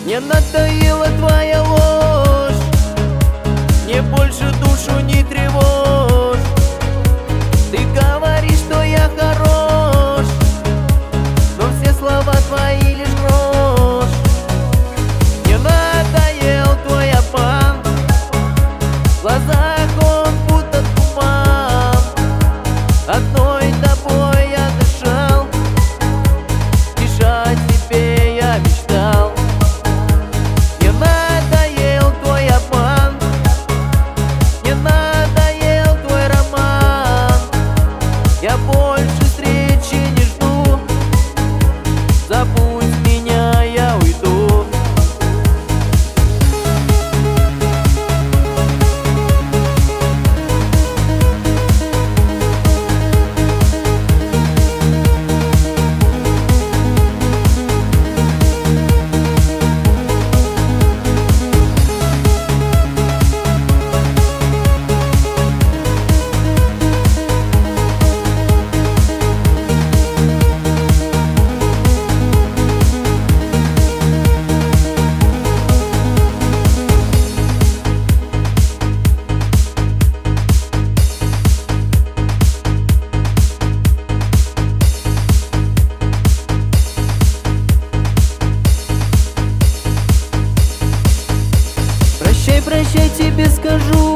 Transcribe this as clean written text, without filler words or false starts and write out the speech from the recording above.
Мне надоела твоя ложь, мне больше душу не тревожь. Ты говоришь, что я хорош, но все слова твои лишь грош. Мне надоел твой обман, в глазах он будто туман. Одной тобой я дышал, бежать тебе я мечтал. Мне надоел твой обман, мне надоел твой роман. Я больше встречи не жду, забудь меня, я уйду. Прощай, прощай, тебе скажу,